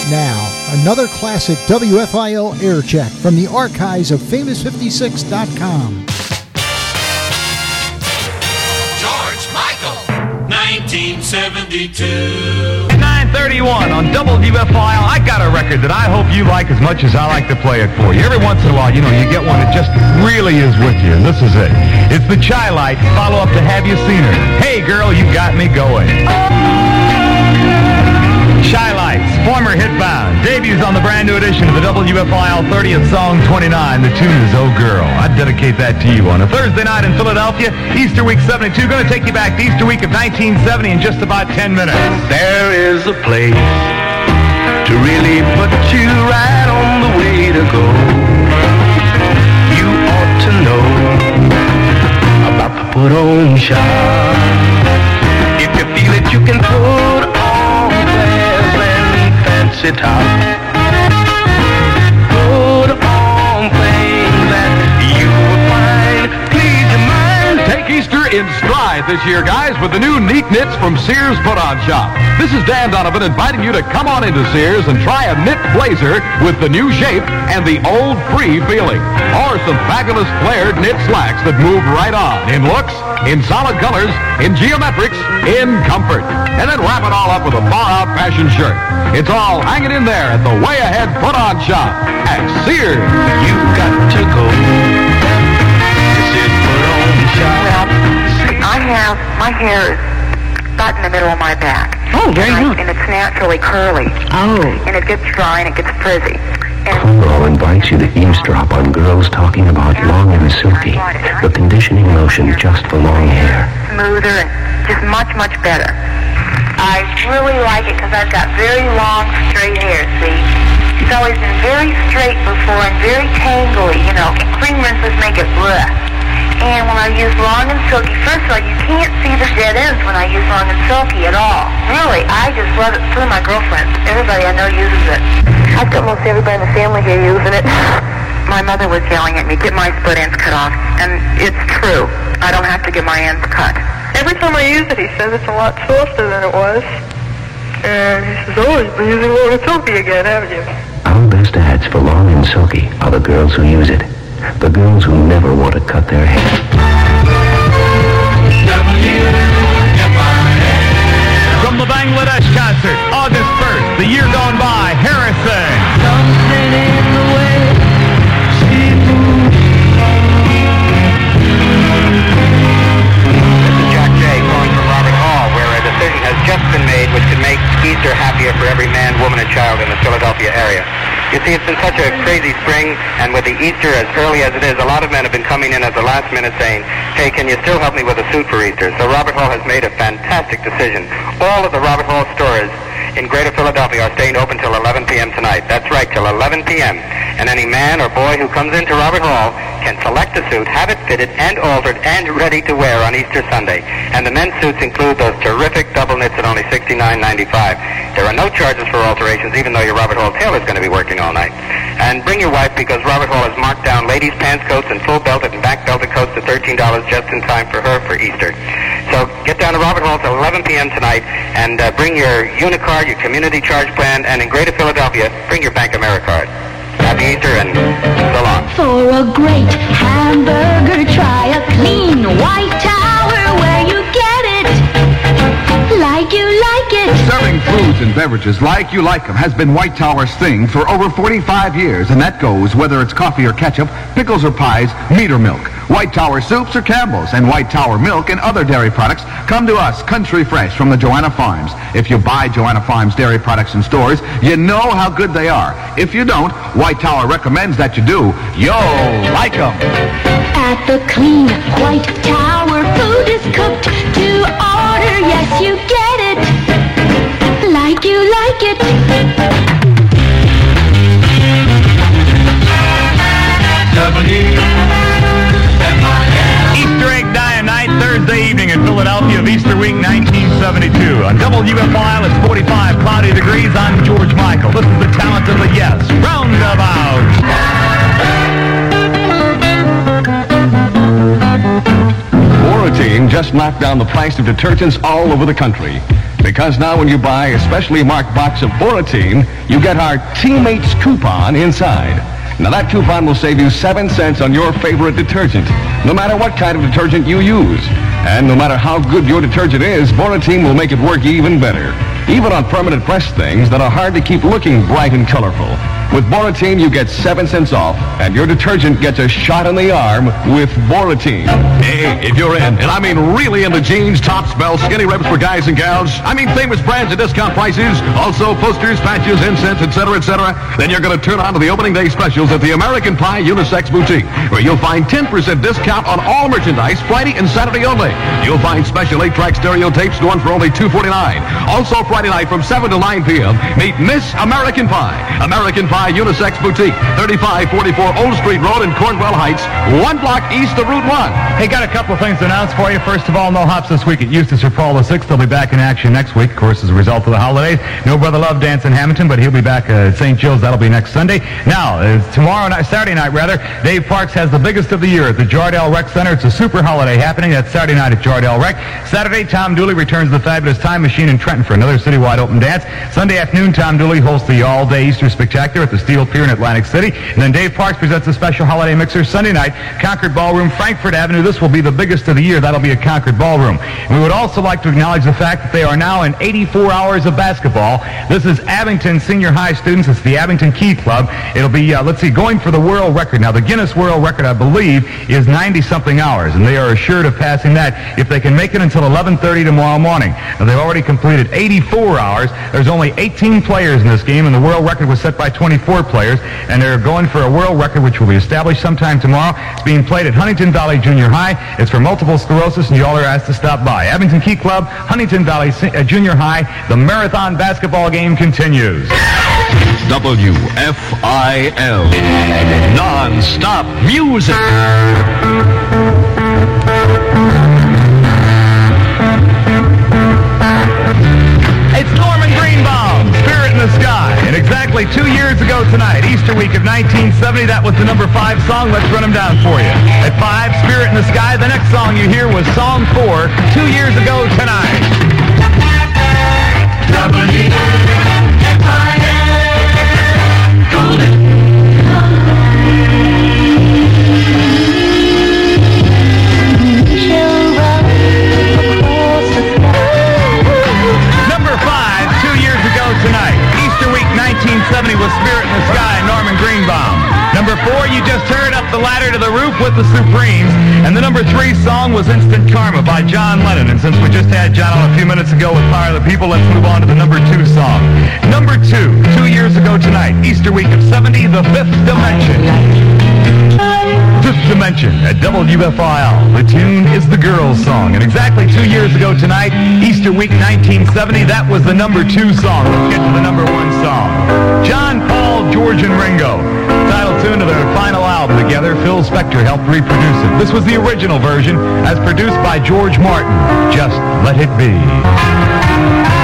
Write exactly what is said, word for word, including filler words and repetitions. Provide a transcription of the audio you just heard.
now, another classic W F I L air check from the archives of famous fifty-six dot com. George Michael, nineteen seventy-two. nine thirty-one on W F I L. I got a record that I hope you like as much as I like to play it for you. Every once in a while, you know, you get one that just really is with you, and this is it. It's the Chai Lights, follow up to Have You Seen Her? Hey, girl, you got me going. Chai Lights, former Hitbound, debuts on the brand new edition of the W F I L thirtieth Song twenty-nine. The tune is Oh Girl. I dedicate that to you on a Thursday night in Philadelphia, Easter week seventy-two. Going to take you back to Easter week of nineteen seventy in just about ten minutes. There is a place to really put you right on the way to go. You ought to know about the put on shop. If you feel it, you can put on flares and fancy top. Put on things that you will find please your mind. Take Easter in stride this year, guys, with the new neat knits from Sears Put-On Shop. This is Dan Donovan inviting you to come on into Sears and try a knit blazer with the new shape and the old free feeling. Or some fabulous flared knit slacks that move right on in looks, in solid colors, in geometrics, in comfort. And then wrap it all up with a far-out fashion shirt. It's all hanging in there at the Way Ahead Put-On Shop at Sears. You got to go to Sears Put-On Shop. Well, I have, my hair is about in the middle of my back. Oh, very and, I, nice. and it's naturally curly. Oh. And it gets dry and it gets frizzy. Colorol invites you to eavesdrop on girls talking about long and silky, the conditioning lotion just for long hair. Smoother and just much, much better. I really like it because I've got very long, straight hair, see? It's always been very straight before and very tangly, you know, and cream rinses make it bleh. And when I use long and silky, first of all, you can't see the dead ends when I use long and silky at all. Really, I just love it. So do my girlfriend. Everybody I know uses it. I've got most everybody in the family here using it. My mother was yelling at me, get my split ends cut off. And it's true. I don't have to get my ends cut. Every time I use it, he says it's a lot softer than it was. And he says, oh, you've been using long and silky again, haven't you? Our best ads for long and silky are the girls who use it. The girls who never want to cut their hair. From the Bangladesh concert, August first, the year gone by, Harrison. Something in the way she moves. This is Jack Jay calling from Robert Hall, where a decision has just been made which could make Easter happier for every man, woman, and child in the Philadelphia area. You see, it's been such a crazy spring, and with the Easter as early as it is, a lot of men have been coming in at the last minute saying, hey, can you still help me with a suit for Easter? So Robert Hall has made a fantastic decision. All of the Robert Hall stores in Greater Philadelphia are staying open till eleven p.m. tonight. That's right, till eleven p.m. And any man or boy who comes into Robert Hall can select a suit, have it fitted and altered and ready to wear on Easter Sunday. And the men's suits include those terrific double knits at only sixty-nine ninety-five. There are no charges for alterations, even though your Robert Hall tailor is going to be working all night. And bring your wife, because Robert Hall has marked down ladies' pants coats and full belted and back belted coats to thirteen dollars just in time for her for Easter. So get down to Robert Hall till eleven p.m. tonight and uh, bring your Unicard, your community charge plan, and in Greater Philadelphia, bring your Bank AmeriCard. Happy Easter and so long. For a great hamburger, try a clean white tower where you get it like you like it. Serving foods and beverages like you like them has been White Tower's thing for over forty-five years, and that goes whether it's coffee or ketchup, pickles or pies, meat or milk. White Tower soups or Campbell's, and White Tower milk and other dairy products come to us country fresh from the Joanna Farms. If you buy Joanna Farms dairy products in stores, you know how good they are. If you don't, White Tower recommends that you do. You'll like them. At the clean White Tower, food is cooked to order. Yes, you get it like you like it. Easter egg night, Thursday evening in Philadelphia of Easter week nineteen seventy-two. On W F I L, it's forty-five cloudy degrees. I'm George Michael. This is the talent of the Yes Roundabout. Moratine just knocked down the price of detergents all over the country. Because now when you buy a specially marked box of Boratine, you get our Teammates coupon inside. Now that coupon will save you seven cents on your favorite detergent, no matter what kind of detergent you use. And no matter how good your detergent is, Boratine will make it work even better. Even on permanent press things that are hard to keep looking bright and colorful. With Boratine, you get seven cents off, and your detergent gets a shot in the arm with Boratine. Hey, if you're in, and I mean really into jeans, tops, belts, skinny rips for guys and gals, I mean famous brands at discount prices, also posters, patches, incense, et cetera, et cetera, then you're going to turn on to the opening day specials at the American Pie Unisex Boutique, where you'll find ten percent discount on all merchandise Friday and Saturday only. You'll find special eight-track stereo tapes going for only two forty-nine. Also Friday night from seven to nine p.m., meet Miss American Pie. American Pie Unisex Boutique, thirty-five forty-four Old Street Road in Cornwall Heights, one block east of Route one. Hey, got a couple of things to announce for you. First of all, no hops this week at Eustis or Paul the sixth. They'll be back in action next week, of course, as a result of the holidays. No Brother Love Dance in Hamilton, but he'll be back uh, at Saint Joe's. That'll be next Sunday. Now, uh, tomorrow night, Saturday night, rather, Dave Parks has the biggest of the year at the Jardel Rec Center. It's a super holiday happening. That's Saturday night at Jardel Rec. Saturday, Tom Dooley returns to the Fabulous Time Machine in Trenton for another citywide open dance. Sunday afternoon, Tom Dooley hosts the all-day Easter Spectacular at the Steel Pier in Atlantic City. And then Dave Parks presents a special holiday mixer Sunday night, Concord Ballroom, Frankfurt Avenue. This will be the biggest of the year. That'll be at Concord Ballroom. And we would also like to acknowledge the fact that they are now in eighty-four hours of basketball. This is Abington Senior High students. It's the Abington Key Club. It'll be, uh, let's see, going for the world record. Now, the Guinness World Record, I believe, is ninety-something hours, and they are assured of passing that if they can make it until eleven thirty tomorrow morning. Now, they've already completed eighty-four hours. There's only eighteen players in this game, and the world record was set by twenty-four players, and they're going for a world record which will be established sometime tomorrow. It's being played at Huntington Valley Junior High. It's for multiple sclerosis, and you all are asked to stop by. Abington Key Club, Huntington Valley uh, Junior High. The marathon basketball game continues. W F I L. Non-stop music. It's Norman Greenbaum, Spirit in the Sky. And exactly two years ago tonight, Easter week of nineteen seventy, that was the number five song. Let's run them down for you. At five, Spirit in the Sky. The next song you hear was song four, two years ago tonight. W F I L Golden. Number five, two years ago tonight. Easter week nineteen seventy was Spirit in the Sky, Norman Greenbaum. Number four, you just heard Up the Ladder to the Roof with the Supremes. And the number three song was Instant Karma by John Lennon. And since we just had John on a few minutes ago with Power of the People, let's move on to the number two song. Number two, two years ago tonight, Easter week of seventy, The Fifth Dimension. Fifth Dimension at W F I L. The tune is The Girls Song. And exactly two years ago tonight, Easter week nineteen seventy, that was the number two song. Let's get to the number one song. John, Paul, George, and Ringo. Title tune to their final album together. Phil Spector helped reproduce it. This was the original version as produced by George Martin. Just Let It Be.